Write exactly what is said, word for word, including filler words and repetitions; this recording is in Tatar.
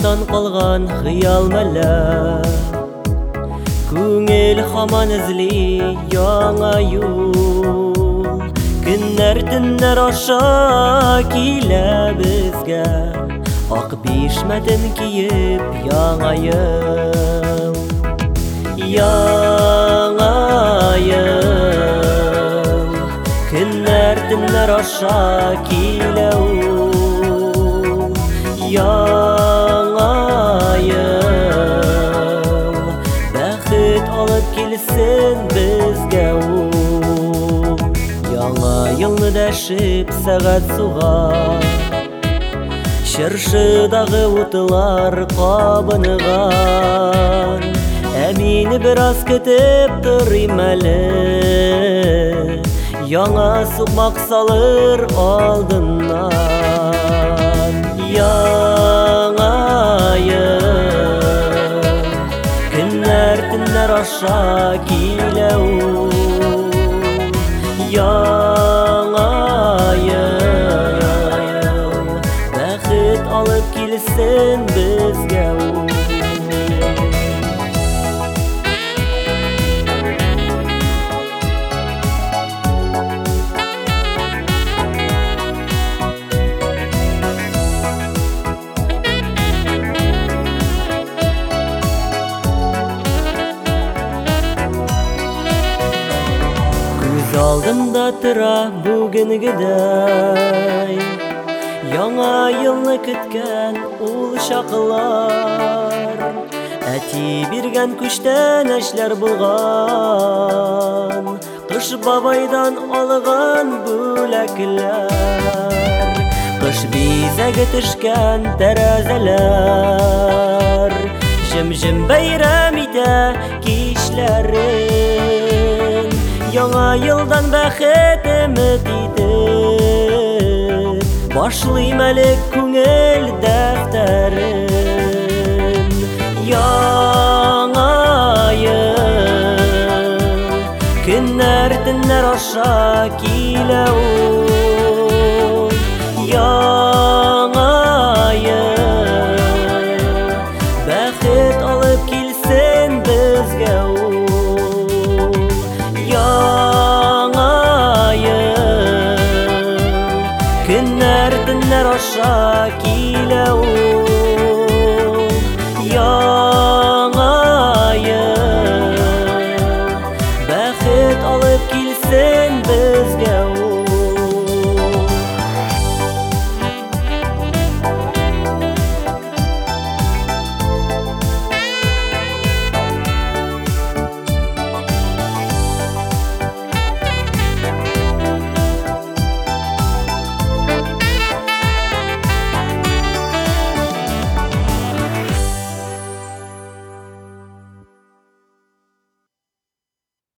Чактан калган хыял мәлә, күңел һаман эзли яңа юл. Көннәр төннәр аша килә безгә, ак бишмәтен киеп яңа ел. Яңа ел, көннәр төннәр аша килә ул. Яңа ел, бәхет алып килсен безгә ул. Яңа елны дәшеп сәгать суга, чыршыдагы утлар кабынган. Ә мине бераз көтеп торыйм әле, яңа сукмак салыр алдыннан. Яңа ел, көннәр төннәр аша килә ул. Яңа ел, бәхет алып килсен безгә ул. Алдымда тора бүгенгедәй, яңа елны көткән ул чаклар. Әти биргән күчтән эшләр булган, кыш бабайдан алган бүләкләр. Кыш бизәге төшкән тәрәзәләр, җем-җем бәйрәм итә кичләрен. Яңа елдан бәхет өмет итеп, башлыйм әле күңел дәфтәрен. Яңа ел, көннәр төннәр аша килә ул. Яңа ел, бәхет алып килсен безгә ул. Яңа ел, көннәр төннәр аша килә ул.